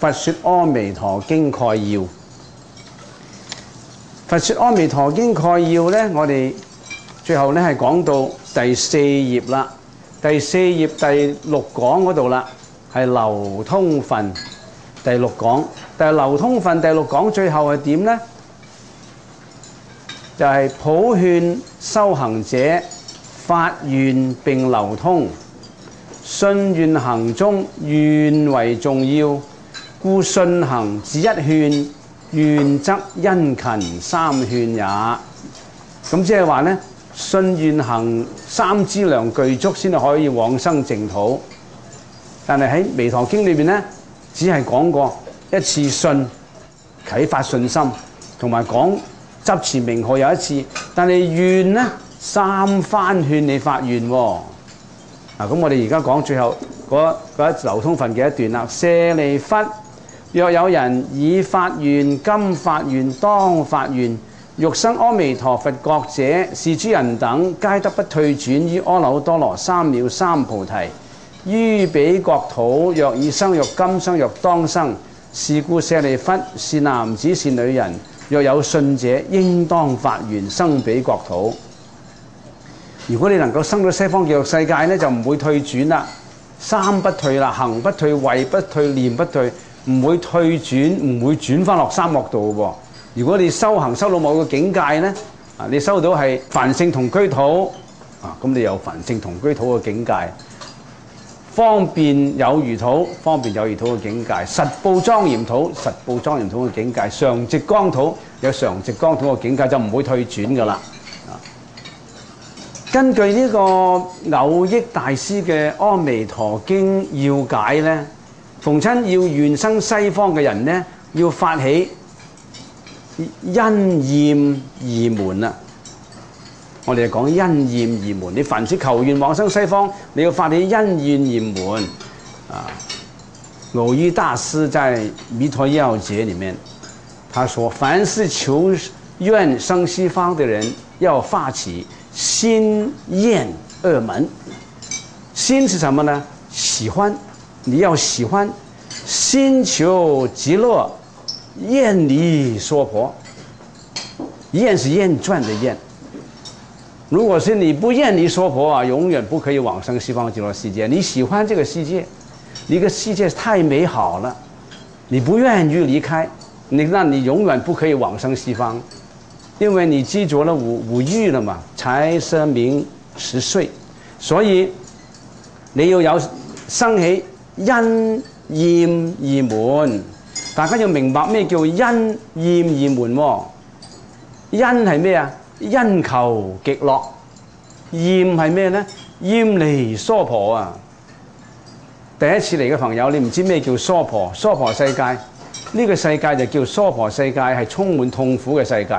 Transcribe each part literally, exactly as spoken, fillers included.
佛說阿彌陀經概要。佛說阿彌陀經概要呢，我哋最後呢係講到第四頁啦，第四頁第六講嗰度啦，係流通分第六講。但係流通分第六講最後係點呢？就係、是、普勸修行者發願並流通，信願行中願為重要，故信行只一勸，願則殷勤三勸也。咁即係話呢，信願行三資糧具足先至可以往生淨土。但係喺《彌陀經》裏邊呢，只係講過一次信，啟發信心，同埋講執持名號有一次。但係願呢，三番勸你發願喎、哦。嗱，咁我哋而家講最後嗰嗰一流通分嘅一段啦。舍利弗，若有人已發願、今發願、當發願，欲生阿彌陀佛國者，是諸人等皆得不退轉於阿耨多羅三藐三菩提。於彼國土，若已生，若今生，若當生，是故舍利弗，是男子是女人，若有信者，應當發願生彼國土。如果你能夠生到西方極樂世界呢，就唔會退轉啦，三不退啦，行不退、位不退、念不退，唔會退轉，唔會轉翻落三惡道喎。如果你修行修到某個境界呢，啊，你修到係梵性同居土，啊，咁你有梵性同居土嘅境界。方便有餘土，方便有餘土嘅境界；實報莊嚴土，實報莊嚴土嘅境界；常寂光土，有常寂光土嘅境界，就唔會退轉噶啦。根據呢個藕益大師嘅《阿彌陀經要解》呢，逢親要願生西方嘅人呢，要發起因厭二門啦。我哋就講因厭二門，你凡是求願往生西方，你要發起因厭二門啊。藕益大師在《彌陀要解》裡面，他說：凡是求願生西方的人，要發起心厭二門。心是什麼呢？喜歡，你要喜歡，心求極樂，厭離娑婆。厭是厭轉的厭。如果是你不厭離娑婆啊，永遠不可以往生西方極樂世界。你喜歡這個世界，你個世界太美好了，你不願意離開，你那你永遠不可以往生西方，因為你執着了五五欲了嘛，財色名食睡，所以你要有生起因厭二門。大家要明白咩叫因厭二門喎？因係咩啊？因求極樂。厭係咩呢？厭離娑婆啊！第一次嚟嘅朋友，你唔知咩叫娑婆？娑婆世界，呢、這個世界就叫娑婆世界，係充滿痛苦嘅世界。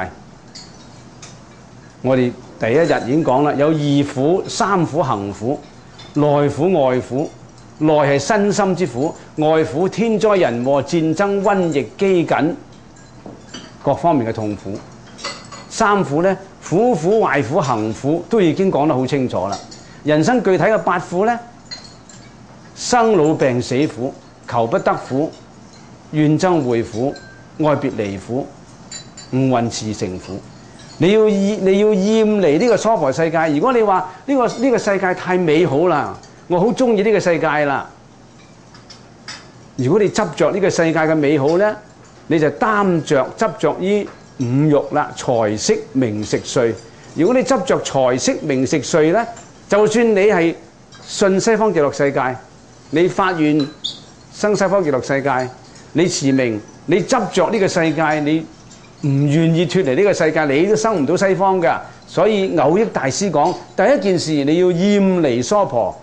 我哋第一日已經講啦，有二苦、三苦行苦、內苦、外苦。內係身心之苦，外苦天災人禍、戰爭、瘟疫、饑饉，各方面嘅痛苦。三苦呢，苦苦、壞苦、行苦都已經講得好清楚啦。人生具體嘅八苦呢，生老病死苦、求不得苦、怨憎會苦、愛別離苦、五蘊熾盛苦。你要你要厭離呢個娑婆世界。如果你話呢個呢個世界太美好啦，我好中意呢個世界啦。如果你執着呢個世界嘅美好呢，你就擔着執着於五欲啦，財色名食睡。如果你執着財色名食睡呢，就算你係信西方極樂世界，你發願生西方極樂世界，你持名，你執着呢個世界，你唔願意脫離呢個世界，你都生唔到西方㗎。所以藕益大師講，第一件事你要厭離娑婆。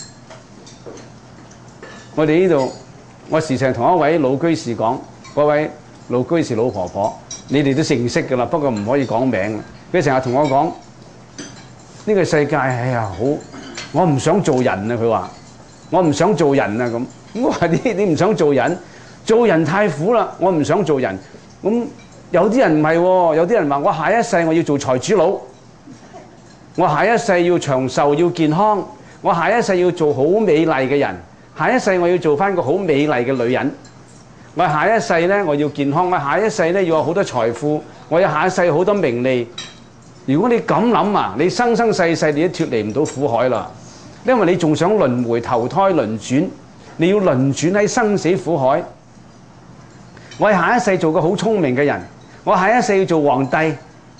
我哋呢度，我時常同一位老居士講，嗰位老居士老婆婆，你哋都認識㗎啦，不過唔可以講名。佢成日同我講，呢個世界哎呀好，我唔想做人啊！佢話我唔想做人啊咁。我話你你唔想做人，做人太苦啦，我唔想做人。咁有啲人唔係喎，有啲人話我下一世我要做財主佬，我下一世要長壽要健康，我下一世要做好美麗嘅人。下一世我要做翻個好美麗嘅女人， 我下一世呢，我要健康，我下一世呢要有好多財富，我有下一世好多名利。如果你咁諗啊，你生生世世你都脫離唔到苦海啦，因為你仲想輪迴投胎輪轉，你要輪轉喺生死苦海。我下一世做個好聰明嘅人，我下一世要做皇帝。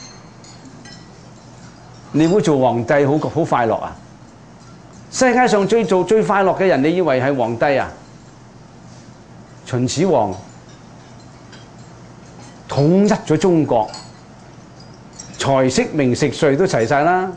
你會做皇帝好好快樂啊？世界上最做最快樂嘅人，你以為係皇帝啊？秦始皇統一咗中國，財色名食睡都齊晒啦。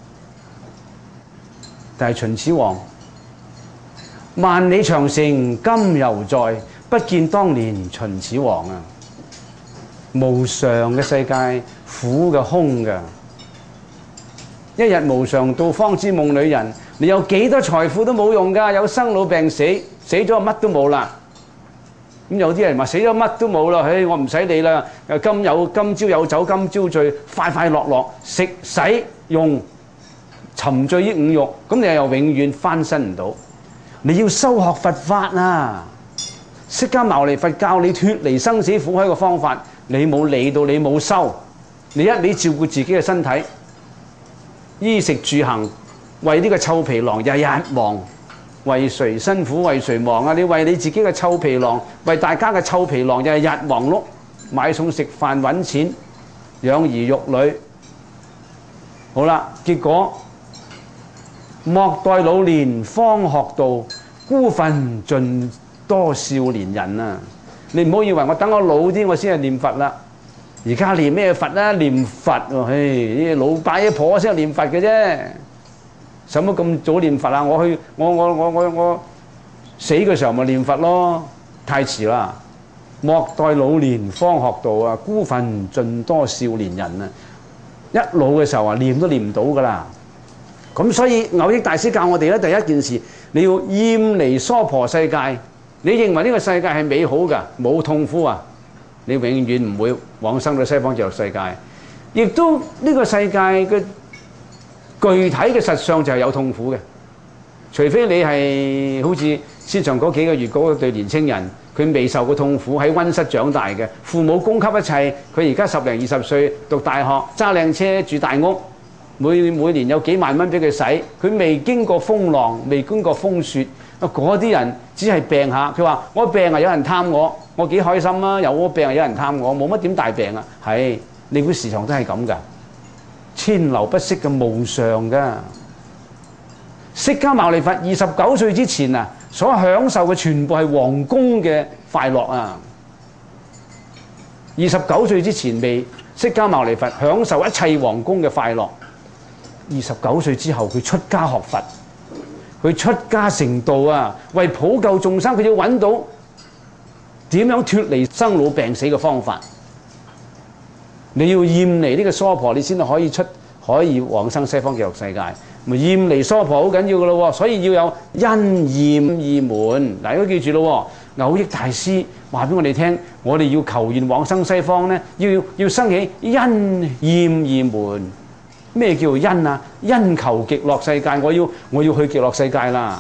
但係秦始皇萬里長城今猶在，不見當年秦始皇啊！無常嘅世界，苦嘅空嘅。一日無常到方知夢裏人，你有幾多財富都冇用㗎，有生老病死，死咗乜都冇啦。咁有啲人話死咗乜都冇啦，唉，我唔使理啦。今有今朝有酒今朝醉，快快樂樂食使用，沉醉於五慾，咁你又永遠翻身唔到。你要修學佛法啊！釋迦牟尼佛教你脫離生死苦海嘅方法，你冇理到，你冇修，你一味照顧自己嘅身體。衣食住行，為呢個臭皮囊日日忙，為誰辛苦為誰忙啊？你為你自己嘅臭皮囊，為大家嘅臭皮囊日日忙碌，買餸食飯揾錢，養兒育女。好啦，結果莫待老年方學道，孤墳盡多少年人啊！你唔好以為我等我老啲我先係念佛啦。而家念咩佛啦？念佛喎，唉！啲老伯啲婆先係念佛嘅啫，使乜咁早念佛啊？我去，我我我我我死嘅時候咪念佛咯，太遲啦！莫待老年方學道啊，孤墳盡多少年人啊！一老嘅時候啊，念都念唔到噶啦。咁所以蕅益大師教我哋咧，第一件事你要厭離娑婆世界。你認為呢個世界係美好㗎，冇痛苦啊？你永遠唔會往生到西方極樂世界，亦都呢個世界嘅具體嘅實相就係有痛苦嘅，除非你係好似先上嗰幾個月嗰對年青人，佢未受過痛苦，喺溫室長大嘅，父母供給一切，佢而家十零二十歲讀大學，揸靚車住大屋，每每年有幾萬蚊俾佢使，佢未經過風浪，未經過風雪，啊嗰啲人只係病下，佢話我病啊有人探我。我幾開心啊！有我病有人探我，冇乜點大病啊。係你估時常都係咁㗎，千流不息嘅無常㗎。釋迦牟尼佛二十九歲之前啊，所享受嘅全部係皇宮嘅快樂啊。二十九歲之前未，釋迦牟尼佛享受一切皇宮嘅快樂。二十九歲之後，佢出家學佛，佢出家成道啊，為普救眾生，佢要揾到點樣脫離生老病死嘅方法？你要厭離呢個娑婆，你先可以出，可以往生西方極樂世界。咪厭離娑婆好緊要嘅咯，所以要有因厭意門。嗱，都記住咯，蕅益大師話俾我哋聽，我哋要求願往生西方咧，要要生起因厭意門。咩叫因啊？因求極樂世界，我要我要去極樂世界啦。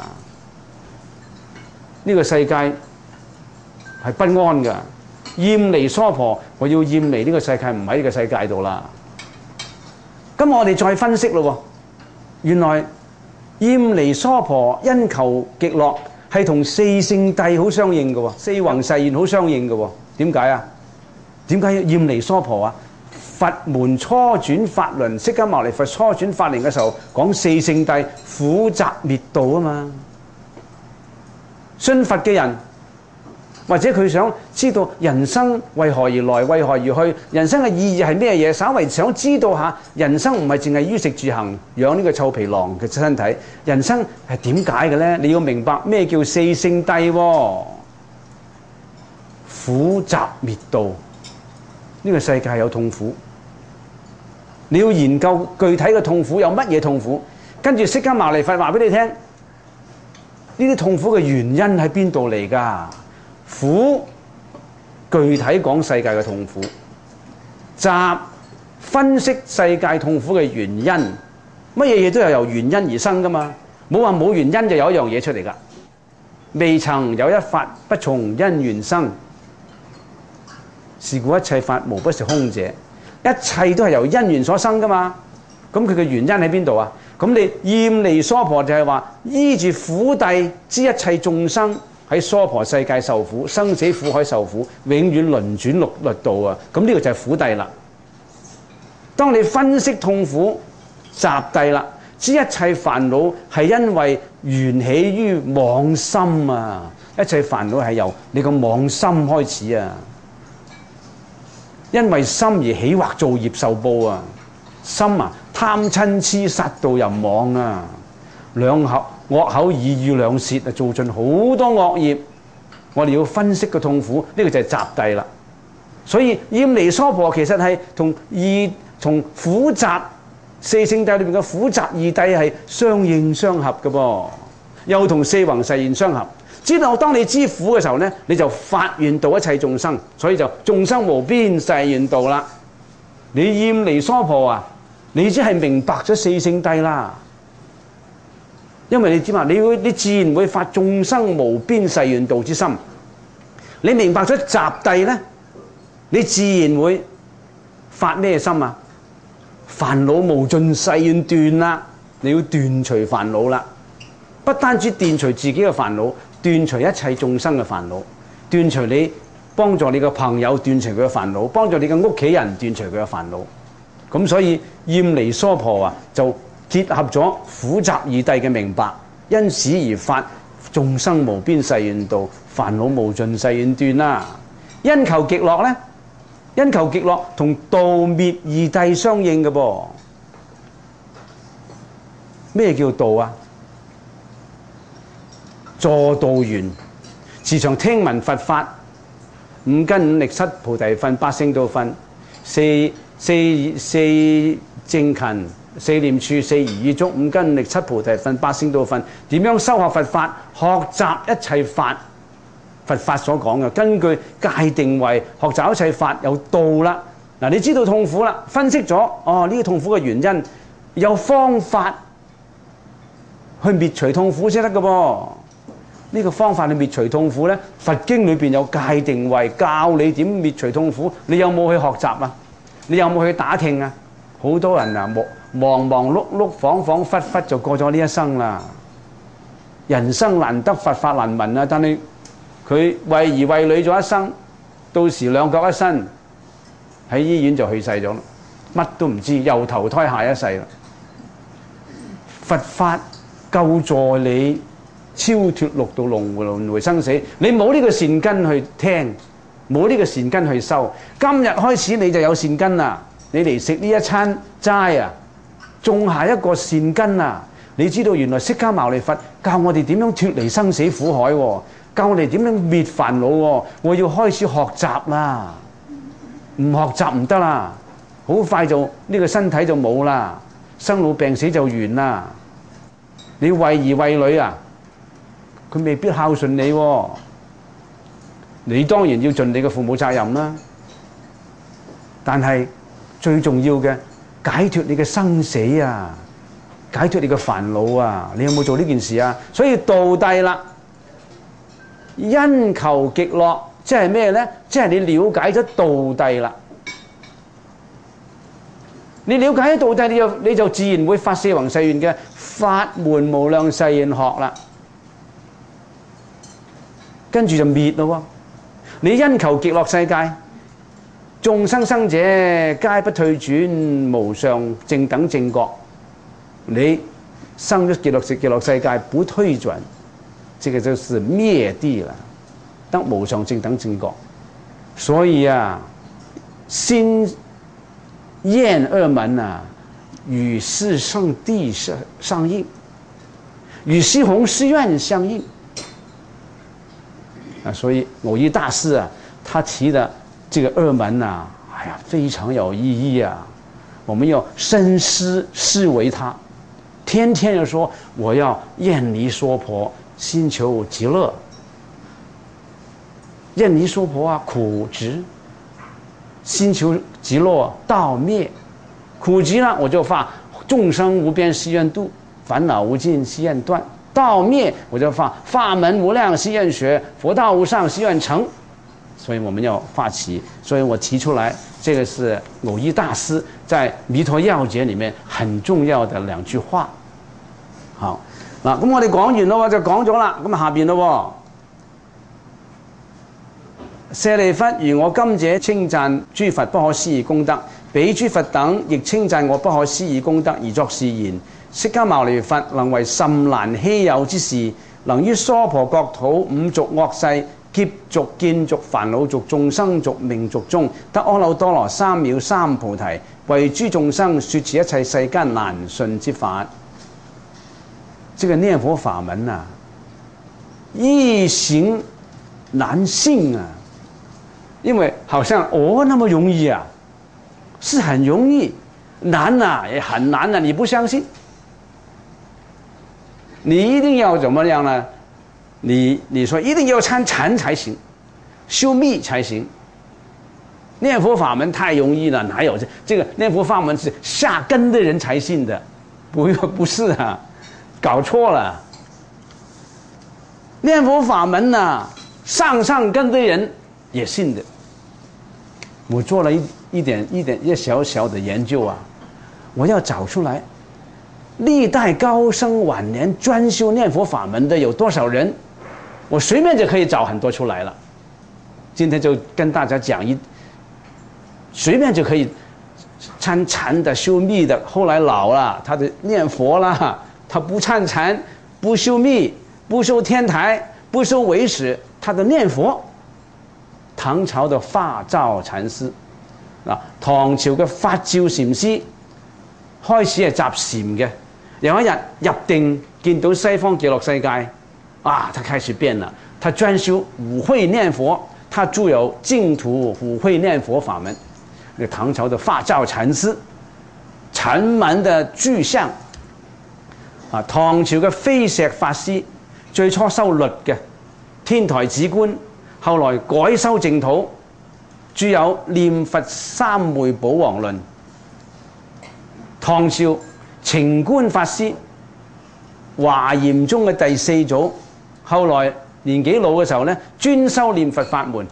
呢個世界係不安㗎，厭離娑婆，我要厭離呢個世界，唔喺呢個世界度啦。咁我哋再分析咯，原來厭離娑婆，因求極樂係同四聖諦好相應嘅喎，四弘誓願好相應嘅喎。點解啊？點解要厭離娑婆啊？佛門初轉法輪，釋迦牟尼佛初轉法輪嘅時候講四聖諦，苦集滅道啊嘛。信佛嘅人，或者佢想知道人生為何而來，為何而去，人生嘅意義係咩嘢？稍微想知道下，人生唔係淨係衣食住行養呢個臭皮囊嘅身體，人生係點解嘅咧？你要明白咩叫四聖諦喎？苦集滅道，呢個世界有痛苦，你要研究具體嘅痛苦有乜嘢痛苦，跟住釋迦牟尼佛話俾你聽，呢啲痛苦嘅原因喺邊度嚟㗎？苦具體講世界嘅痛苦，集分析世界痛苦嘅原因，乜嘢嘢都係由原因而生㗎嘛，冇話冇原因就有一樣嘢出嚟㗎。未曾有一法不從因緣生， 是故一切法無不是空者，一切都係由因緣所生噶嘛。咁佢嘅原因喺邊度啊？咁你厭離娑婆就係話依住苦諦知一切眾生喺娑婆世界受苦，生死苦海受苦，永遠輪轉六律道啊！咁呢個就係苦諦啦。當你分析痛苦集諦啦，知一切煩惱係因為緣起於妄心啊！一切煩惱係由你個妄心開始啊！因為心而起惑造業受報啊！心啊，貪嗔痴殺盜淫妄啊，兩口惡口耳語兩舌啊，做盡好多惡業。我哋要分析個痛苦，呢、這個就係集諦啦。所以厭離娑婆其實係同二同苦集四聖諦裏邊嘅苦集二諦係相應相合嘅噃，又同四弘誓願相合。知道當你知苦嘅時候呢，你就發願度一切眾生，所以就眾生無邊誓願度啦。你厭離娑婆啊！你只係明白咗四聖諦啦，因為你知嘛，你會你自然會發眾生無邊誓願度之心。你明白咗集諦咧，你自然會發咩心啊？煩惱無盡誓願斷啦，你要斷除煩惱啦。不單止斷除自己嘅煩惱，斷除一切眾生嘅煩惱，斷除你幫助你嘅朋友斷除佢嘅煩惱，幫助你嘅屋企人斷除佢嘅煩惱。咁所以厭離娑婆啊，就結合咗苦集二諦嘅明白，因此而發眾生無邊誓願度，煩惱無盡誓願斷啦。因求極樂咧，因求極樂同度滅二諦相應嘅噃。咩叫度啊？助道緣，時常聽聞佛法，五根五力七菩提分，八聖道分，四四四正勤，四念處，四如意足，五根五力七菩提分，八聖道分。點樣修學佛法？學習一切法，佛法所講嘅，根據界定為學習一切法有道啦。嗱，你知道痛苦啦，分析咗哦呢個痛苦嘅原因，有方法去滅除痛苦先得嘅噃。呢個方法去滅除痛苦咧，佛經裏邊有界定為教你點滅除痛苦。你有冇去學習啊？你有冇去打聽啊？好多人啊，忙忙碌碌、恍恍惚惚就過咗呢一生啦。人生難得，佛法難聞啊！但係佢為兒為女咗一生，到時兩腳一伸，喺醫院就去世咗啦，乜都唔知，又投胎下一世啦。佛法救助你超脫六道輪迴輪迴生死，你冇呢個善根去聽，冇呢個善根去修，今日開始你就有善根啦。你嚟食呢一餐齋啊，種下一個善根啊！你知道原來釋迦牟尼佛教我哋點樣脫離生死苦海喎，教我哋點樣滅煩惱喎。我要開始學習啦，唔學習唔得啦，好快就呢個身體就冇啦，生老病死就完啦。你為兒為女啊，佢未必孝順你喎，你當然要盡你嘅父母責任啦。但係最重要嘅，解脫你嘅生死啊，解脫你嘅煩惱啊，你有冇做呢件事啊？所以道諦啦，因求極樂，即係咩咧？即係你了解咗道諦啦。你了解咗道諦，你就你就自然會發四弘誓願嘅法門無量誓願學啦。跟住就滅咯喎！你因求極樂世界，眾生生者皆不退轉，無上正等正覺。你生咗極樂極樂世界不退轉，這個就是滅地啦，得無上正等正覺。所以啊，心厭二門啊，與四聖諦相相應，與西弘誓願相應。啊，所以蕅益大師啊，他提的這個二門啊，哎呀，非常有意義啊！我們要深思思維它，天天要說我要厭離娑婆，心求極樂。厭離娑婆啊，苦集；心求極樂，道滅。苦集呢，我就發眾生無邊誓願度，煩惱無盡誓願斷。道滅，我就發法門無量誓願學，佛道無上誓願成。 所以我们要发起。所以我提出来，这个是蕅益大师在《弥陀要解》里面很重要的兩句話。好，嗱，咁我哋講完咯，就講咗啦。咁下邊咯，舍利弗，如我今者稱讚諸佛不可思議功德，彼諸佛等亦稱讚我不可思議功德，而作是言：釋迦牟尼佛能為甚難稀有之事，能於娑婆國土五濁惡世、劫濁、見濁、煩惱濁、眾生濁、命濁中，得阿耨多羅三藐三菩提，為諸眾生說此一切世間難信之法。這個念佛法門啊，易行難信啊，因為好像哦那麼容易啊，是很容易，難啊也很難啊，你不相信？你一定要怎麼樣呢？你你說一定要參禪才行，修密才行。念佛法門太容易了，哪有這這個念佛法門是下根的人才信的？不不是啊，搞錯了。念佛法門呢、啊，上上根的人也信的。我做了一一點一點一小小的研究啊，我要找出來。歷代高僧晚年專修念佛法門的有多少人？我隨便就可以找很多出來了。今天就跟大家講一，隨便就可以參禪的、修密的，後來老了，他的念佛了，他不參禪、不修密、不修天台、不修唯識，他的念佛。唐朝的法照禪師，啊，唐朝嘅法照禪師開始係習禪嘅。有一日入定見到西方極樂世界，啊，他開始變了。他專修五會念佛，他著有《淨土五會念佛法門》。那唐朝的法照禪師，禪門的巨象。啊，唐朝嘅飛石法師最初修律嘅，天台止觀，後來改修淨土，著有《念佛三昧寶王論》。唐朝澄觀法師，華嚴宗嘅第四祖，後來年紀老嘅時候呢，專修念佛法門，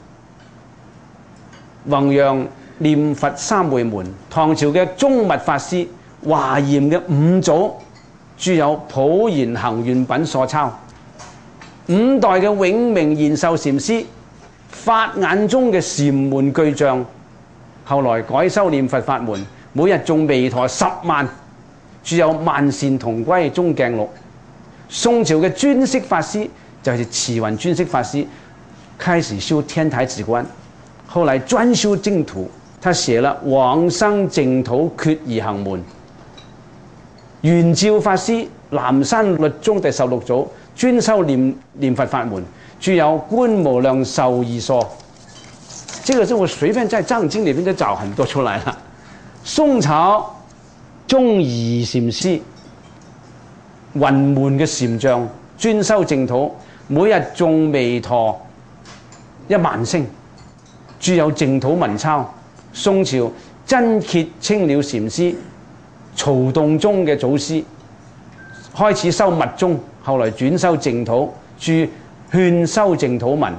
弘揚念佛三昧門。唐朝嘅宗密法師，華嚴嘅五祖，著有《普賢行願品所抄》。五代嘅永明延壽禪師，法眼中嘅禪門巨匠，後來改修念佛法門，每日誦彌陀十萬，著有《萬善同歸中鏡錄》。宋朝嘅專釋法師就是慈雲專釋法師，開始修天台止觀，後來專修淨土，他寫了《往生淨土決而行門》。圓照法師，南山律宗第十六祖，專修念念佛法門，著有《觀無量壽義疏》。這個是我隨便在藏經裏面就找很多出來了。宋朝宗儀禪師，雲門嘅禪像，專修淨土，每日誦彌陀一萬聲，著有淨土文鈔。宋朝真揭青鳥禪師，曹洞宗嘅祖師，開始修密宗，後來轉修淨土，著勸修淨土文。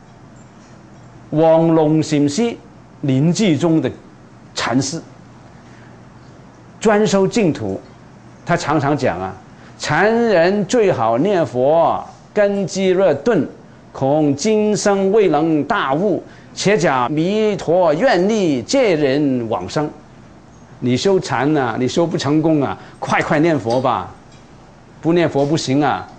黃龍禪師，蓮智宗的禪師，專修淨土。他常常講啊，禪人最好念佛，根基若鈍，恐今生未能大悟，且假彌陀願力借人往生。你修禪啊，你修不成功啊，快快念佛吧，不念佛不行啊。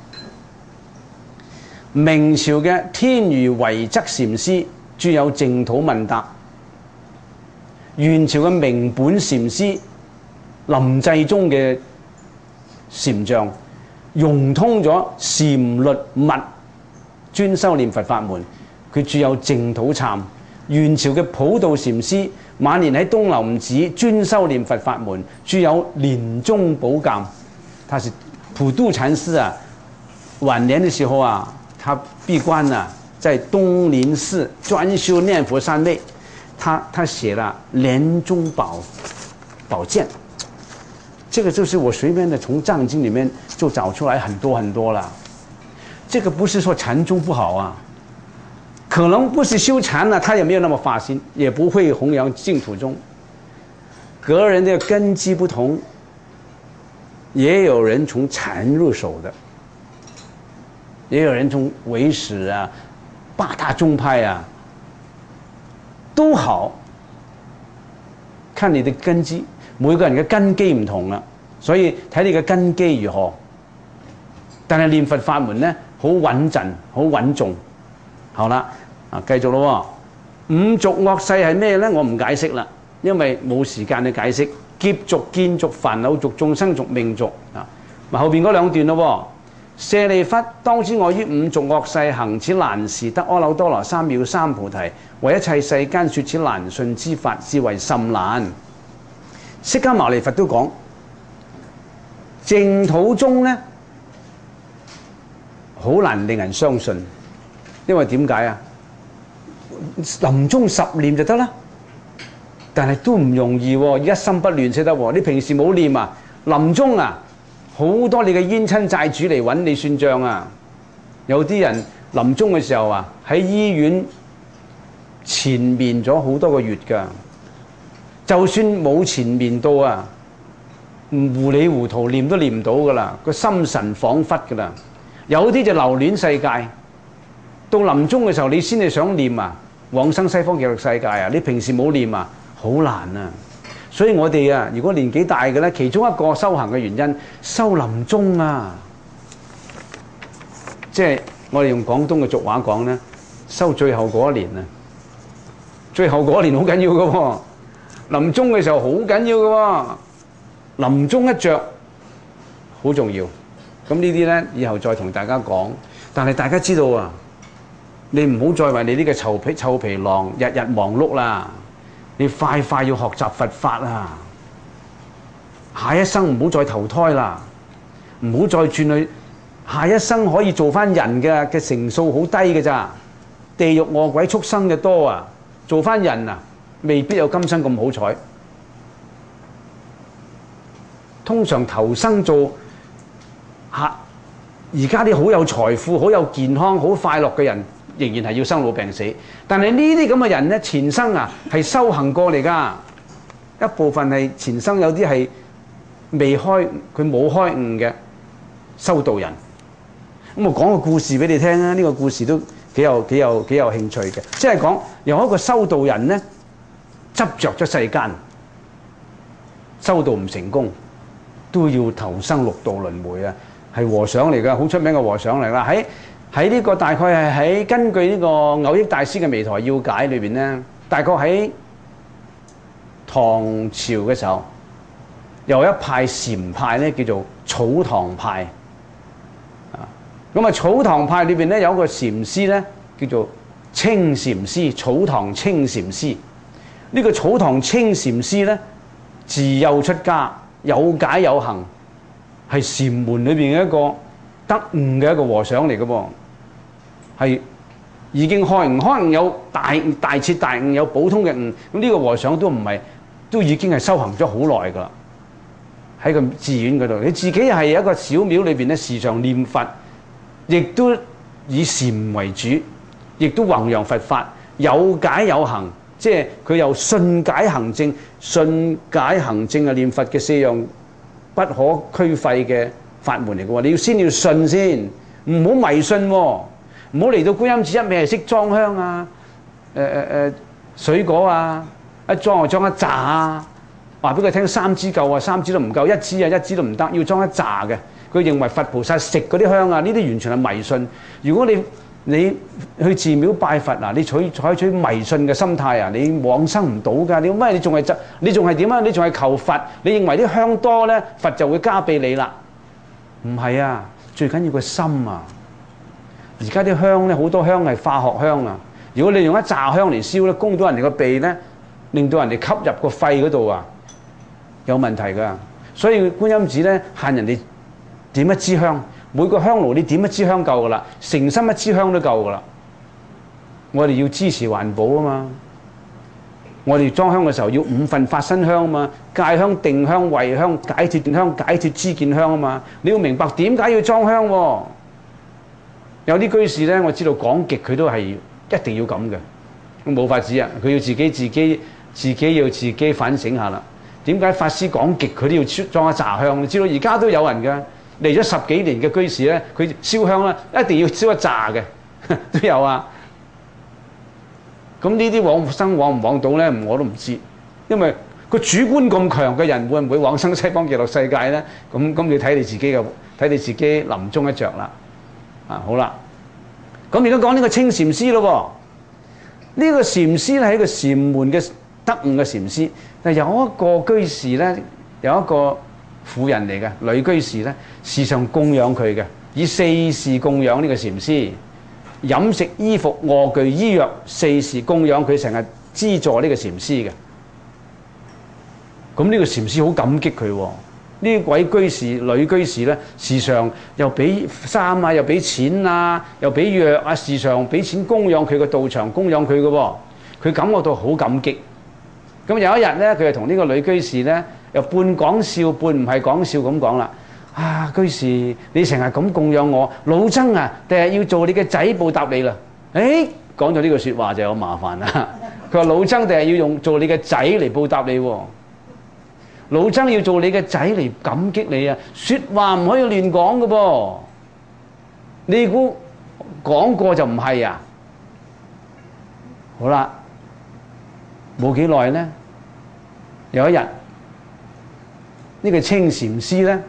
明朝嘅天茹惟則禪師，著有淨土問答。元朝嘅明本禪師，臨濟宗嘅禪像，融通咗禪律密，專修念佛法門，佢著有淨土懺。元朝嘅普道禪師，晚年喺東林寺專修念佛法門，著有蓮宗寶鑑。他是普度禪師啊，晚年的時候啊，他閉關啊，在東林寺專修念佛三昧。他他寫了《蓮宗寶寶鑑》，這個就是我隨便的從藏經裡面就找出來很多很多了。這個不是說禪宗不好啊，可可能不是修禪啊，他也沒有那麼發心，也不會弘揚淨土宗。個人的根基不同，也有人從禪入手的，也有人從唯識啊、八大宗派啊，都好，看你的根基。每個人嘅根基唔同啦，所以睇你嘅根基如何。但係念佛法門呢，好穩陣，好穩重。好啦，啊繼續咯喎。五濁惡世係咩呢？我唔解釋啦，因為冇時間去解釋。劫濁、見濁、煩惱濁、眾生濁、命濁啊。後邊嗰兩段咯喎。舍利弗，當知我於五濁惡世行此難事，得阿耨多羅三藐三菩提，為一切世間說此難信之法，是為甚難。釋迦牟尼佛都講，淨土宗呢，好難令人相信，因為點解啊？臨終十念就得啦，但係都唔容易喎，一心不亂先得喎。你平時冇念啊，臨終啊，好多你嘅冤親債主嚟揾你算賬啊！有啲人臨終嘅時候啊，喺醫院纏綿咗好多個月㗎。就算冇纏綿到啊，糊里糊塗念都念唔到噶啦，個心神恍惚噶啦。有啲就留戀世界，到臨終嘅時候你先係想念啊，往生西方極樂世界啊！你平時冇念啊，好難啊。所以我哋啊，如果年紀大嘅咧，其中一個修行嘅原因，修臨終啊，即係我哋用廣東嘅俗話講咧，修最後嗰一年啊，最後嗰一年好緊要嘅喎。臨終嘅時候好緊要嘅喎，臨終一着好重要。咁呢啲呢，以後再同大家講。但係大家知道啊，你唔好再為你呢個臭皮臭皮囊日日忙碌啦。你快快要學習佛法啊！下一生唔好再投胎啦，唔好再轉去下一生可以做翻人嘅嘅成數好低嘅咋，地獄餓鬼畜生嘅多啊，做翻人啊！未必有今生咁好彩。通常投生做嚇，而家啲好有財富、好有健康、好快樂嘅人，仍然係要生老病死。但係呢啲咁嘅人呢，前生啊係修行過嚟㗎，一部分係前生有啲係未開，佢冇開悟嘅修道人。咁我講個故事俾你聽啊，呢個故事都幾有幾有幾有興趣嘅，即係講有一個修道人呢，執着咗世間，修道唔成功，都要投生六道輪迴啊！係和尚嚟㗎，好出名嘅和尚嚟啦。喺喺呢個大概係喺根據呢個藕益大師嘅《彌陀要解》裏邊咧，大概喺唐朝嘅時候，有一派禪派咧叫做草堂派啊。咁啊，草堂派裏邊咧有一個禪師咧叫做清禪師，草堂清禪師。呢個草堂清禪師咧，自幼出家，有解有行，係禪門裏邊嘅一個得悟嘅一個和尚嚟嘅噃，係已經開悟，開悟有大大徹大悟，有普通嘅悟。咁呢個和尚都唔係，都已經係修行咗好耐㗎啦。喺個寺院嗰度，佢自己係一個小廟裏邊咧，時常念佛，亦都以禪為主，亦都弘揚佛法，有解有行。即係佢有信解行證，信解行證係念佛嘅四樣不可俱廢嘅法門嚟嘅喎。你要先要信先，唔好迷信喎，唔好嚟到觀音寺一味係識裝香啊，誒誒誒水果啊，一裝就裝一紮啊，話俾佢聽三支夠啊，三支都唔夠，一支啊一支都唔得，要裝一紮嘅。佢認為佛菩薩食嗰啲香啊，呢啲完全係迷信。如果你你去寺廟拜佛啊，你採採取迷信嘅心態啊，你往生唔到㗎。你乜？你仲係執？你仲係點啊？你仲係求佛？你認為啲香多咧，佛就會加俾你啦？唔係啊，最緊要個心啊！而家啲香咧，好多香係化學香啊。如果你用一紮香嚟燒咧，攻到人哋個鼻咧，令到人哋吸入個肺嗰度啊，有問題㗎。所以觀音寺咧限人哋點一支香。每個香爐你點一支香夠噶啦，誠心一支香都夠噶啦。我哋要支持環保啊嘛，我哋裝香嘅時候要五份法身香啊嘛，戒香、定香、慧香、解脫香、解脫知見香啊嘛。你要明白點解要裝香喎？有啲居士咧，我知道講極佢都係一定要咁嘅，咁冇法子啊！佢要自己自己自己要自己反省下啦。點解法師講極佢都要裝一紮香？你知道而家都有人㗎，嚟咗十幾年嘅居士咧，佢燒香啦，一定要燒一紮嘅，都有啊。咁呢啲往生往唔往到咧，我都唔知，因為個主觀咁強嘅人會唔會往生西方極樂世界咧？咁咁你睇你自己嘅，睇你自己臨終一着啦。啊，好啦，咁而家講呢個清禪師咯喎，呢個禪師咧係一個禪門嘅得悟嘅禪師，但有一個居士咧，有一個婦人嚟嘅女居士咧，時常供養佢嘅，以四事供養呢個禪師，飲食衣服臥具醫藥四事供養佢，成日資助呢個禪師嘅。咁呢個禪師好感激佢喎。呢位居士女居士咧，時常又俾衫啊，又俾錢啊，又俾藥啊，時常俾錢供養佢個道場，供養佢嘅喎。佢感覺到好感激。咁有一日咧，佢就同呢個女居士咧，又半講笑半唔係講笑咁講啦。啊，居士，你成日咁供養我，老僧啊，第日要做你嘅仔報答你啦。誒，講咗呢句説話就有麻煩啦。佢話老僧第日要用做你嘅仔嚟報答你喎。老僧要做你嘅仔嚟感激你啊！説話唔可以亂講嘅噃，你估講過就唔係啊？好啦，冇幾耐咧，有一日呢、呢個清禪師咧，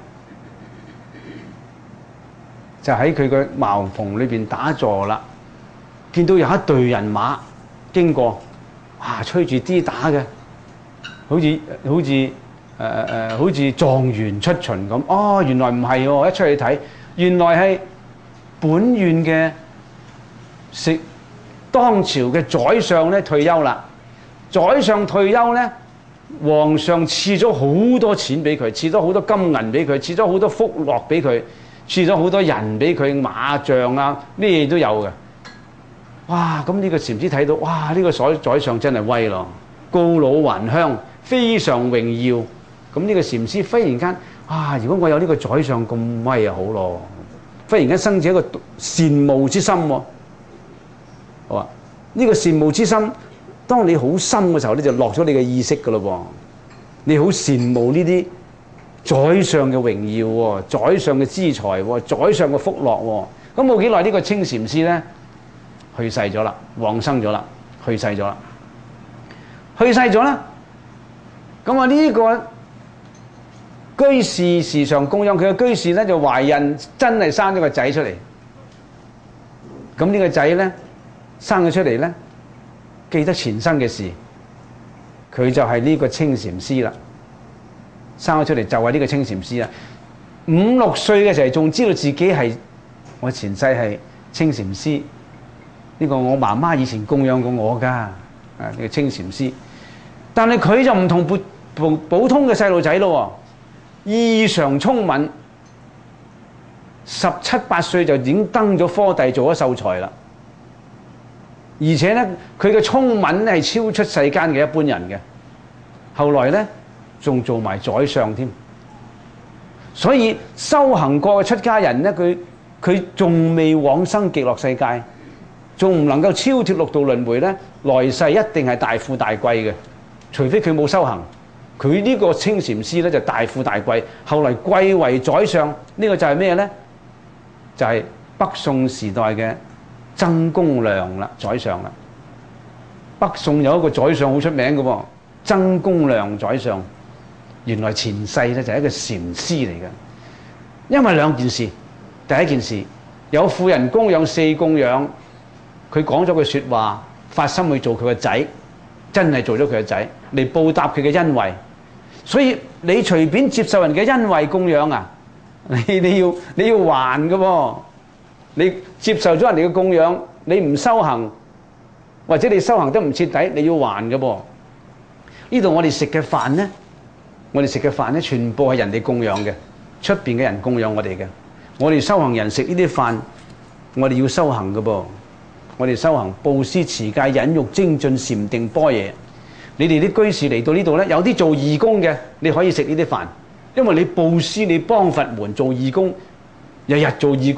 就喺佢嘅茅棚裏邊打坐啦，見到有一隊人馬經過，哇，吹住啲打嘅，好似好似。誒誒、呃，好似狀元出巡咁。哦，原來唔係喎，一出去睇，原來係本縣嘅食當朝嘅宰相咧退休啦。宰相退休咧，皇上賜咗好多錢俾佢，賜咗好多金銀俾佢，賜咗好多福樂俾佢，賜咗好多人俾佢，馬將啊，咩嘢都有嘅。哇！咁呢個禪師睇到，哇！呢、這個宰宰相真係威咯，告老還鄉，非常榮耀。咁呢個禪師忽然間，啊！如果我有呢個宰相咁威啊，好咯！忽然間生起一個羨慕之心喎。好啊，呢個羨慕之心，當你好深嘅時候，你就落咗你嘅意識噶咯喎。你好羨慕呢啲宰相嘅榮耀喎，宰相嘅資財喎，宰相嘅福樂喎。咁冇幾耐，呢個清禪師咧去世咗啦，往生咗啦，去世咗啦，去世咗啦。咁啊呢個居士時常供養佢嘅居士咧，就懷孕，真係生咗個仔出嚟。咁呢個仔咧生咗出嚟咧，記得前生嘅事，佢就係呢個清禪師啦。生咗出嚟就係呢個清禪師啦。五六歲嘅時候仲知道自己係我前世係清禪師，呢個我媽媽以前供養過我㗎，啊呢個清禪師。但係佢就唔同普普普通嘅細路仔咯。異常聰敏，十七八歲就已經登咗科第，做咗秀才啦。而且咧，佢嘅聰敏咧係超出世間嘅一般人嘅。後來咧，仲做埋宰相添。所以修行過嘅出家人咧，佢佢仲未往生極樂世界，仲唔能夠超脫六道輪迴咧，來世一定係大富大貴嘅，除非佢冇修行。佢呢個清禪師咧就大富大貴，後來貴為宰相，呢、這個就係咩咧？就係、是、北宋時代嘅曾公亮啦，宰相啦。北宋有一個宰相好出名嘅喎，曾公亮宰相，原來前世咧就係一個禪師嚟嘅。因為兩件事，第一件事有婦人供養四供養，佢講咗句説話，發心去做佢嘅仔，真係做咗佢嘅仔嚟報答佢嘅恩惠。所以你隨便接受人嘅恩惠供養啊，你你要你要還嘅喎。你接受咗人哋嘅供養，你唔修行，或者你修行得唔徹底，你要還嘅噃。呢度我哋食嘅飯咧，我哋食嘅飯咧，全部係人哋供養嘅，出邊嘅人供養我哋嘅。我哋修行人食呢啲飯，我哋要修行嘅噃。我哋修行布施、持戒、忍辱、精進、禪定、般若。你哋啲居士嚟到呢度咧，有啲做義工嘅，你可以食呢啲飯，因為你布施，你幫佛門做義工，日日做義工，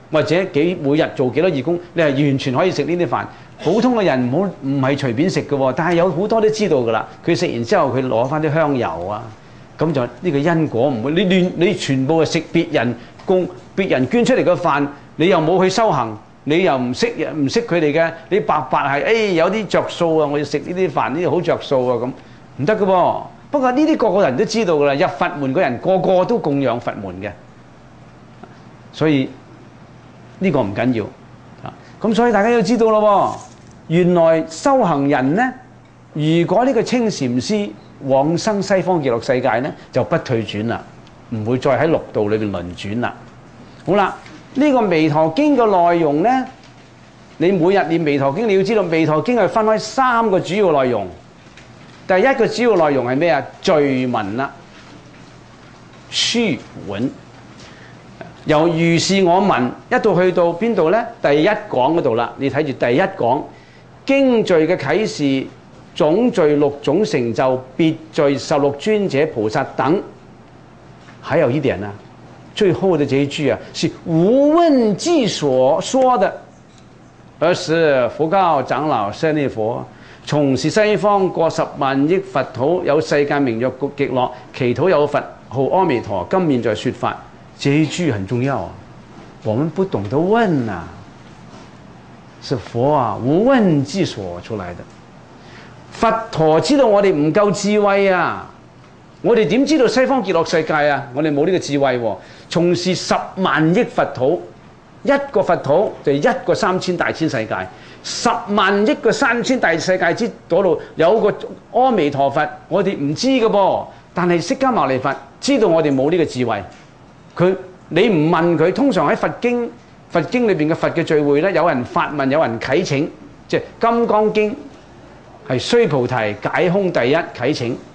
或者幾每日做幾多義工，你係完全可以食呢啲飯。普通嘅人唔好唔係隨便食嘅喎，但係有好多都知道㗎啦。佢食完之後，佢攞翻啲香油啊，咁就呢個因果唔會。你亂你全部係食別人供別人捐出嚟嘅飯，你又冇去修行，你又唔識唔識佢哋嘅，你白白係誒、哎、有啲着數啊！我要食呢啲飯，呢啲好着數啊咁，唔得嘅噃。不過呢啲個個人都知道㗎啦，入佛門嘅人個個都供養佛門嘅，所以呢、這個唔緊要啊。咁所以大家要知道咯，原來修行人呢，如果呢個清禪師往生西方極樂世界呢，就不退轉啦，唔會再喺六道裏邊輪轉啦。好啦，呢、這個彌陀經嘅內容呢，你每日念彌陀經，你要知道彌陀經係分開三個主要內容。第一個主要內容係咩啊？序文啦，序文。由如是我聞一到去到邊度呢？第一講嗰度啦，你睇住第一講經序嘅啟示，總序六種成就，別序十六尊者菩薩等。還有一點呢，最後的這一句啊，是無問偈所說的。爾時佛告長老舍利弗，從是西方過十萬億佛土，有世界名曰極樂，其土有佛號阿彌陀，今現在說法。這一句很重要啊，我們不懂得問啊，是佛啊無問偈所出來的。佛陀知道我哋唔夠智慧啊，我哋點知道西方極樂世界啊？我哋冇呢個智慧喎、啊。從是十萬億佛土，一個佛土就係一個三千大千世界，十萬億個三千大世界之嗰度有個阿彌陀佛，我哋唔知嘅噃。但係釋迦牟尼佛知道我哋冇呢個智慧。佢你唔問佢，通常喺佛經佛經裏邊嘅佛嘅聚會咧，有人發問，有人啟請，即係《金剛經》係須菩提解空第一啟請，《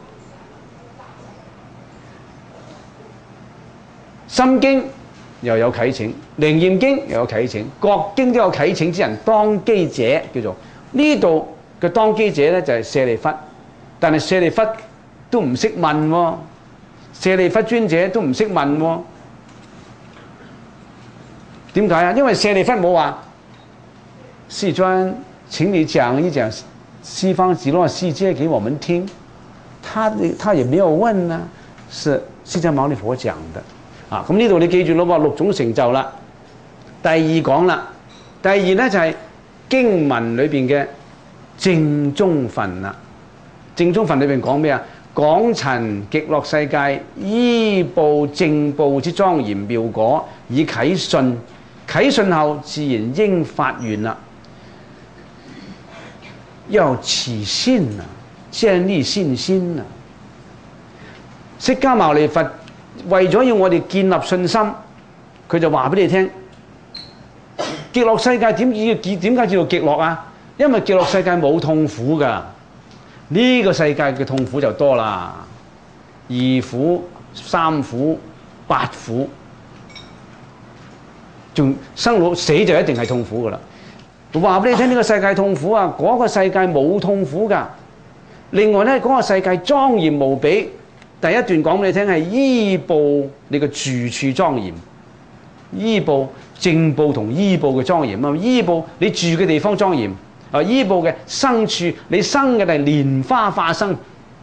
心經》又有啟請，《楞嚴經》又有啟請，各經都有啟請之人，當機者叫做呢度嘅當機者咧就係舍利弗，但係舍利弗都唔識問喎，舍利弗尊者都唔識問喎。點解啊？因為舍利弗冇話，世尊請你講一講西方極樂世界給我們聽，他他也沒有問啊，是釋迦牟尼佛講的啊。咁呢度你記住咯喎，六種成就啦。第二講啦，第二咧就係、是、經文裏邊嘅正宗分啦。正宗分裏邊講咩啊？講陳極樂世界依報正報之莊嚴妙果，以啟信。啟信後自然應發願啦，要起信啊，建立信心啊。釋迦牟尼佛為咗要我哋建立信心，佢就話俾你聽，極樂世界點叫點解叫做極樂啊？因為極樂世界冇痛苦噶，呢、這個世界嘅痛苦就多啦，二苦、三苦、八苦。仲生老死就一定係痛苦噶啦！話俾你聽，呢個世界痛苦啊，嗰個世界冇痛苦噶。另外咧，嗰個世界莊嚴無比。第一段講俾你聽係依報你個住處莊嚴，依報正報同依報嘅莊嚴啊！依報你住嘅地方莊嚴啊，依報嘅生處你生嘅係蓮花化生，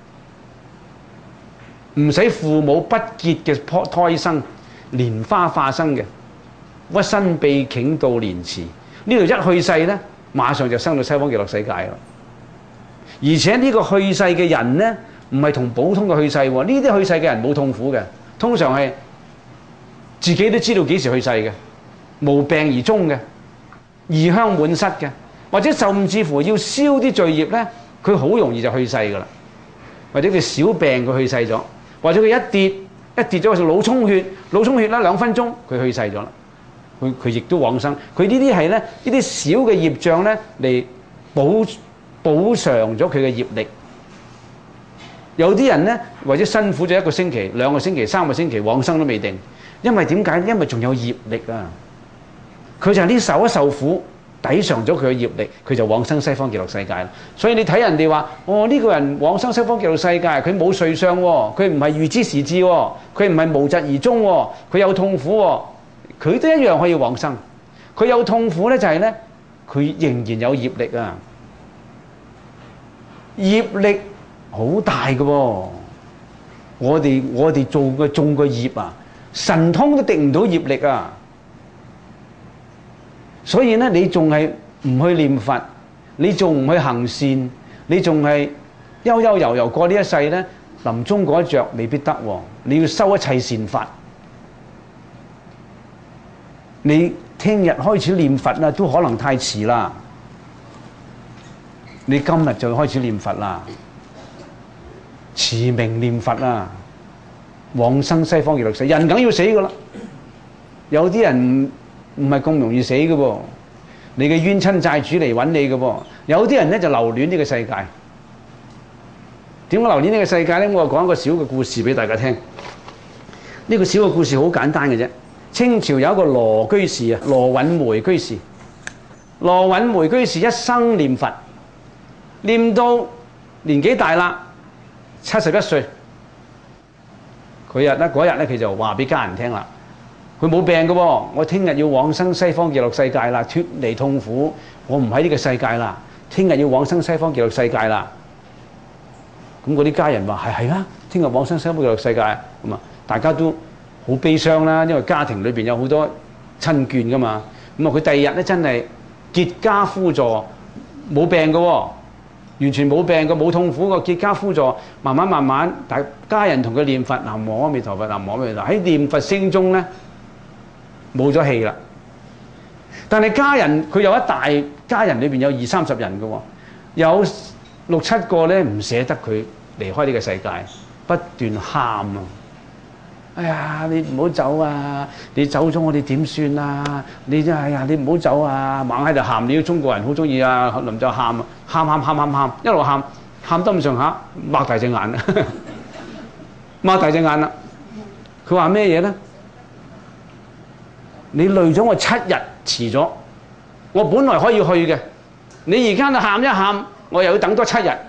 唔使父母不結嘅胎生，蓮花化生嘅。屈身秘頃到蓮池，呢度一去世呢，馬上就生到西方極樂世界啦。而且呢個去世嘅人呢，唔係同普通嘅去世喎，呢啲去世嘅人冇痛苦嘅，通常係自己都知道幾時去世嘅，無病而終嘅，異香滿室嘅，或者甚至乎要燒啲罪業呢，佢好容易就去世噶啦。或者佢小病佢去世咗，或者佢一跌一跌咗就腦充血，腦充血啦兩分鐘佢去世咗啦。佢佢亦都往生，佢呢啲係咧呢啲小嘅業障咧嚟補補償咗佢嘅業力。有啲人咧或者辛苦咗一個星期、兩個星期、三個星期往生都未定，因為點解？因為仲有業力啊！佢就係呢受一受苦，抵償咗佢嘅業力，佢就往生西方極樂世界啦。所以你睇人哋話：哦呢、這個人往生西方極樂世界，佢冇瑞相喎，佢唔係預知時至喎，佢唔係無疾而終喎，佢有痛苦喎。佢都一樣可以往生， 佢有痛苦咧，就係咧，佢仍然有業力啊！業力好大嘅喎，我哋我哋做嘅種個業啊，神通都敵唔到業力啊！所以咧，你仲係唔去念佛，你仲唔去行善，你仲係悠悠遊遊過呢一世咧，臨終嗰一着未必得喎。你要修一切善法，你聽日開始念佛啦，都可能太遲啦。你今日就開始念佛啦，持名念佛啦，往生西方極樂世，人梗要死噶啦。有啲人唔唔係咁容易死嘅噃，你嘅冤親債主嚟揾你嘅噃。有啲人咧就留戀呢個世界。點解留戀呢個世界咧？我講一個小嘅故事俾大家聽。呢個小嘅故事好簡單嘅啫。清朝有一個羅居士啊，羅允梅居士。羅允梅居士一生念佛。念到年紀大啦，七十一歲，佢日咧嗰日咧，佢就話俾家人聽啦。佢冇病嘅喎，我聽日要往生西方極樂世界啦，脫離痛苦，我唔喺呢個世界啦。聽日要往生西方極樂世界啦。咁嗰啲家人話係係啊，聽日往生西方極樂世界。咁啊，大家都好悲傷啦，因為家庭裏邊有好多親眷噶嘛。咁啊，佢第二日咧真係結跏趺坐，冇病嘅喎。完全冇病嘅，冇痛苦嘅，結跏趺坐，慢慢慢慢，大家人同佢念佛，南無阿彌陀佛，南無阿彌陀佛，喺念佛聲中咧冇咗氣啦。但係家人佢有一大家人裏邊有二三十人嘅喎，有六七個咧唔捨得佢離開呢個世界，不斷喊啊！哎呀，你唔好走啊！你走咗我哋點算啊？你真係哎呀，你唔好走啊！猛喺度喊，你啲中國人好中意啊！臨就喊啊，喊喊喊喊喊，一路喊，喊得咁上下，擘大隻眼啦，擘大隻眼啦。佢話咩嘢咧？你累咗我七日遲咗，我本來可以去嘅，你而家就喊一喊，我又要等多七日，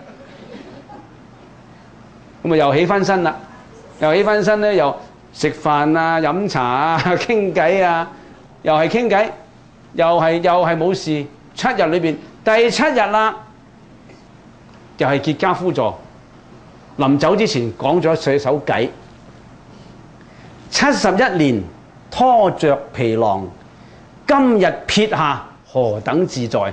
咁啊又起翻身啦，又起翻身咧又。食飯啊、飲茶啊、傾偈啊，又係傾偈，又係又係冇事。七日裏邊第七日啦，又係結跏趺坐。臨走之前講咗四首偈：七十一年拖着皮囊，今日撇下何等自在。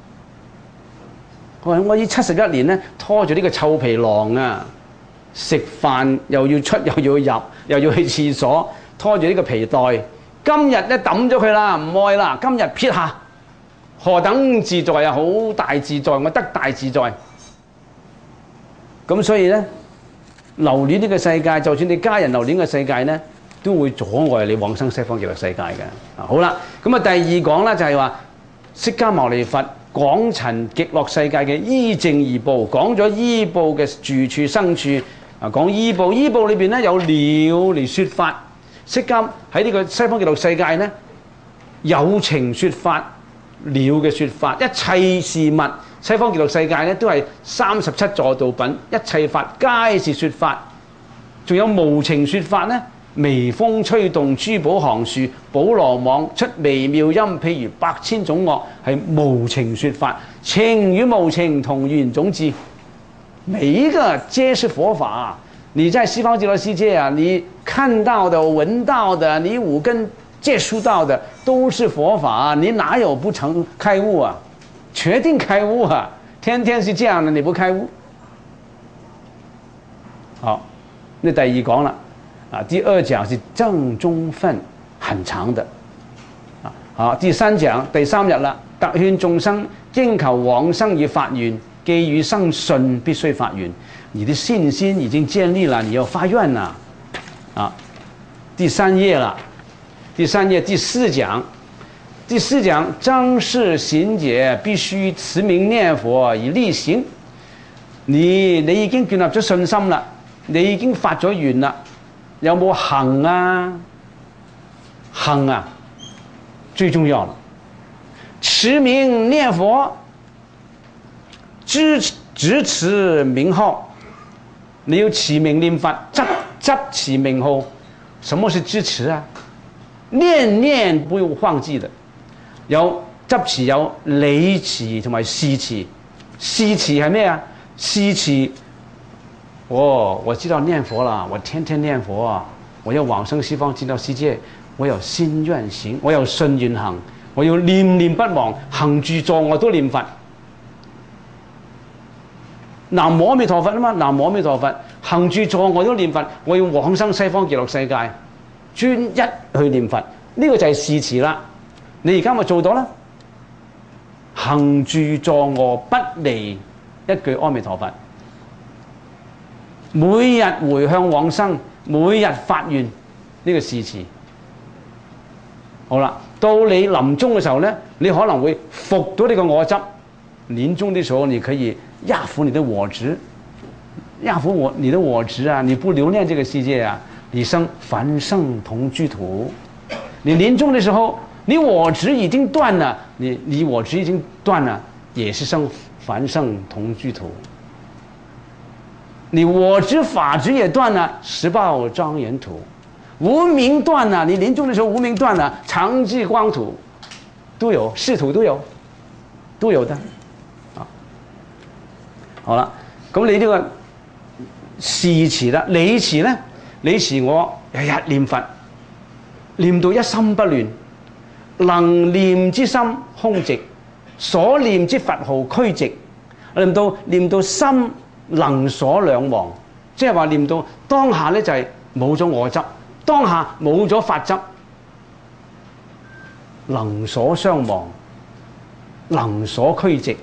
我話我呢七十一年咧，拖住呢個臭皮囊啊！食飯又要出又要入又要去廁所，拖住呢個皮袋。今日咧抌咗佢啦，唔愛啦。今日撇下，何等自在啊！好大自在，我得大自在。咁所以咧，留戀呢個世界，就算你家人留戀嘅世界咧，都會阻礙你往生西方極樂世界嘅。啊，好啦，咁啊第二講咧就係話釋迦牟尼佛廣陳極樂世界嘅依正二部，講咗依部嘅住處生處。啊，講依部，依部裏邊咧有鳥嚟説法。釋迦喺呢個西方極樂世界咧，有情説法，鳥嘅説法，一切事物，西方極樂世界咧都係三十七座道品，一切法皆是説法。仲有無情説法咧，微風吹動諸寶行樹，寶羅網出微妙音，譬如百千種樂，係無情説法。情與無情同源種智。每一個皆是佛法。你在西方極樂世界啊，你看到的、聞到的、你五根接觸到的，都是佛法。你哪有不成開悟啊？決定開悟啊！天天是這樣的，你不開悟。好，那第二講了啊，第二講是正中分，很長的啊。好，第三講第三日了，特勸眾生應求往生以發願。既與生信必須發願，你的信心已經建立了，你要發願啦。啊，第三頁啦，第三頁第四講，第四講正式行解必須持名念佛以力行。你你已經建立咗信心啦，你已經發咗願啦，有冇行啊？行啊，最重要啦，持名念佛。支支持名號，你要持名念佛，執執持名號。什麼是支持啊？念念不忘記的， 有執持，有理持同埋事持。事持係咩啊？事持，哦，我知道念佛啦，我天天念佛啊，我要往生西方極樂世界，我有心願行，我有信願行，我要念念不忘，行住坐臥都念佛。南無阿彌陀佛啊嘛，南無阿彌陀佛，行住坐臥都念佛，我要往生西方極樂世界，專一去念佛，呢、這個就係事持啦。你而家咪做到啦？行住坐臥不離一句阿彌陀佛，每日回向往生，每日發願，呢、這個事持。好啦，到你臨終嘅時候呢，你可能會服到呢個我執。臨終的時候，你可以壓服你的我執，壓服我你的我執啊！你不留戀這個世界啊，你生凡聖同居土。你臨終的時候，你我執已經斷了，你你我執已經斷了，也是生凡聖同居土。你我執法執也斷了，十報莊嚴土。無明斷了，你臨終的時候無明斷了，常寂光土都有，四土都有，都有的。啊，好啦，咁你呢個事持啦，理持咧，理持我日日念佛，念到一心不亂。能念之心空寂，所念之佛號俱寂。念到念到心能所兩忘，即係話念到當下咧就係冇咗我執，當下冇咗法執，能所相忘，能所俱寂，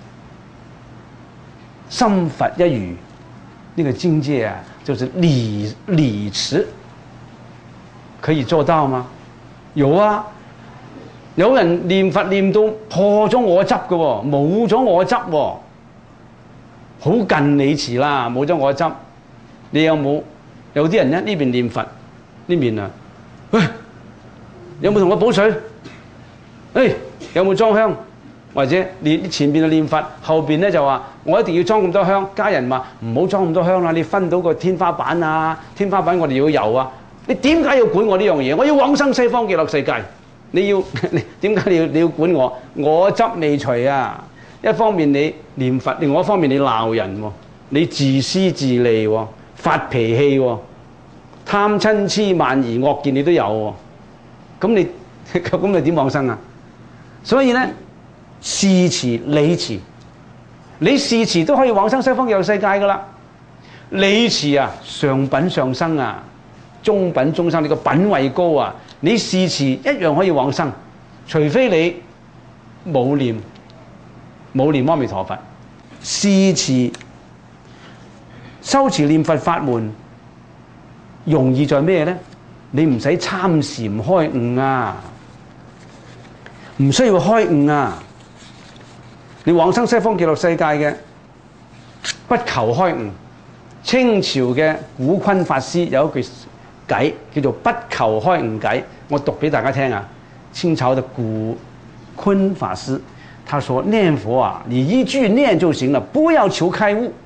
心佛一如。呢、這個境界啊，就是理理持，可以做到嗎？有啊。有人念佛念到破咗我執嘅喎，冇咗我執喎，好近理持啦，冇咗我執。你有冇？有啲人咧呢邊念佛，呢邊啊，喂，有冇同我補水？誒，有冇裝香？或者你前邊就念佛，後邊咧就話我一定要裝咁多香。家人話唔好裝咁多香啦，你分到個天花板啊，天花板我哋要油啊。你點解要管我呢樣嘢？我要往生西方極樂世界。你要你點解你要你要管我？我執未除啊！一方面你念佛，另外一方面你鬧人喎，你自私自利喎，發脾氣喎，貪嗔痴慢疑惡見你都有喎，咁你咁你點往生啊？所以咧，事持理持，你事持都可以往生西方極樂世界噶啦。理持啊，上品上生啊，中品中生，你個品位高啊！你事持一樣可以往生，除非你冇念冇念阿彌陀佛。事持修持念佛法門容易在咩呢？你唔使參禪開悟啊，唔需要開悟啊。你往生西方極樂世界嘅，不求開悟。清朝嘅古坤法師有一句偈叫做不求開悟偈，我讀俾大家聽啊。清朝的古坤法師，他說念佛啊，你一句念就行了，不要求開悟。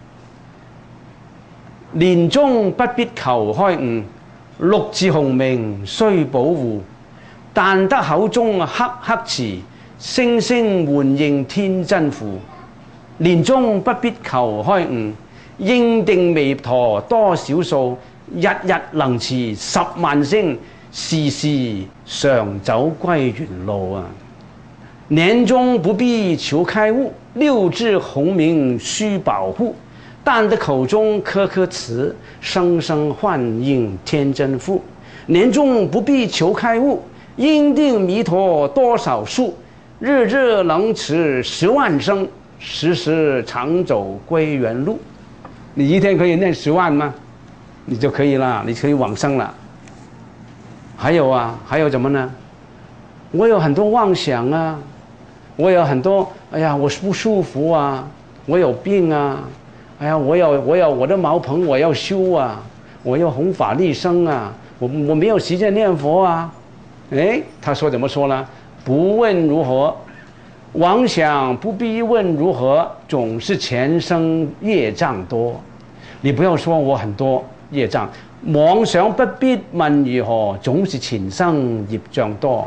年終不必求開悟，六字洪名須保護。但得口中黑黑詞，聲聲喚應天真符。年終不必求開悟，應定彌陀多少數。日日能持十萬聲，時時常走歸原路啊！年終不必求開悟，六字洪名須保護。但得口中顆顆詞，聲聲喚應天真符。年終不必求開悟，應定彌陀多少數。日日能持十萬聲，時時常走歸原路。你一天可以念十萬嗎？你就可以了，你可以往生了。還有啊，還有什麼呢？我有很多妄想啊，我有很多，哎呀，我不舒服啊，我有病啊，哎呀，我有我有我的茅棚我要修啊，我要弘法利生啊，我我沒有時間念佛啊。哎，他說怎麼說呢？不問如何，妄想不必問如何，總是前生業障多。你不要說我很多業障，妄想不必問如何，總是前生業障多。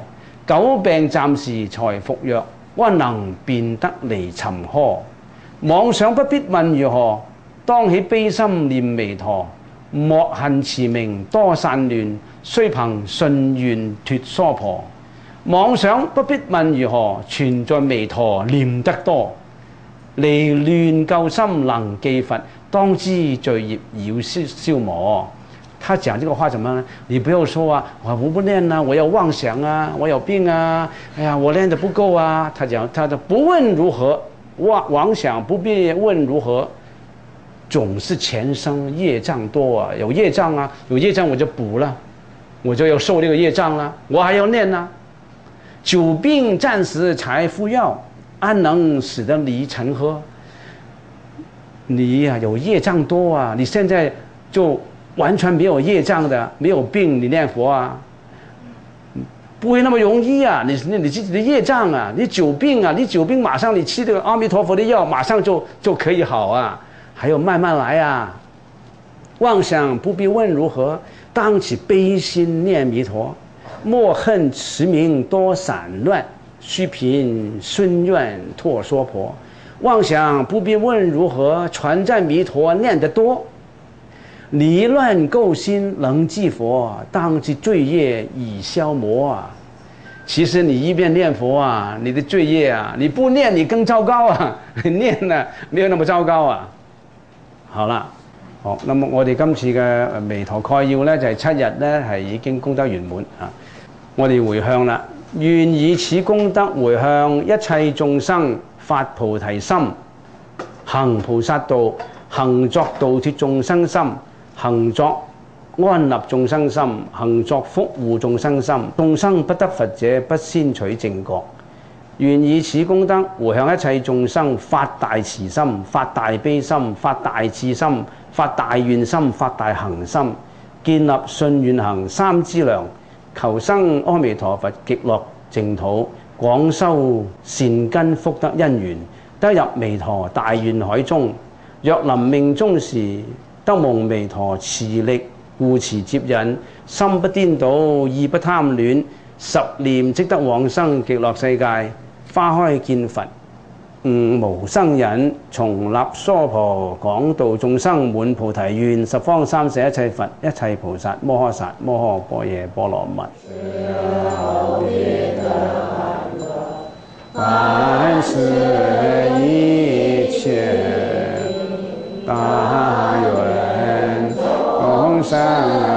久病暫時才服藥，安能辨得離尋稞？妄想不必問如何，當起悲心念彌陀。莫恨持名多散亂，須憑信願脫娑婆。妄想不必問如何，存在彌陀念得多。離亂救心能記佛，當知罪業要消消磨。他講這個話怎麼呢？你不要說啊，我不念啊，我有妄想啊，我有病啊，哎呀，我念得不夠啊。他講，他的不問如何，妄妄想不必問如何。總是前生業障多啊，有業障啊，有業障我就補了，我就要受這個業障了，我還要念啊。久病暫時才服藥，安能使得離塵稞？你呀、啊、有業障多啊，你現在就完全沒有業障的，沒有病，你念佛啊，不會那麼容易啊！你你你自己的業障啊，你久病啊，你久病馬上你吃這個阿彌陀佛的藥，馬上就就可以好啊。還要慢慢來啊！妄想不必問如何，當起悲心念彌陀。莫恨持名多散亂，須憑信願脫娑婆。妄想不必問如何，傳讚彌陀念得多。離亂垢心能記佛，當知罪業已消磨啊！其實你一邊念佛啊，你的罪業啊，你不念你更糟糕啊！你念呢沒有那麼糟糕啊！好啦，好，那麼我哋今次嘅彌陀概要呢，就係、是、七日呢，係已經功德圓滿啊！我哋回向啦，願以此功德回向一切眾生發菩提心，行菩薩道，行作度脫眾生心，行作安立眾生心，行作福護眾生心。眾生不得佛者，不先取正覺。願以此功德回向一切眾生發大慈心、發大悲心、發大智心、發大願心、發大行心，建立信願行三資糧，求生阿彌陀佛極樂淨土，廣修善根福德因緣，得入彌陀大願海中。若臨命終時，得蒙彌陀慈力護持接引，心不顛倒，意不貪戀，十念即得往生極樂世界。花開見佛，悟無生忍，從立娑婆，廣度眾生，滿菩提願，十方三世一切佛，一切菩薩摩訶薩摩訶般若波羅蜜。凡是一切大願，眾生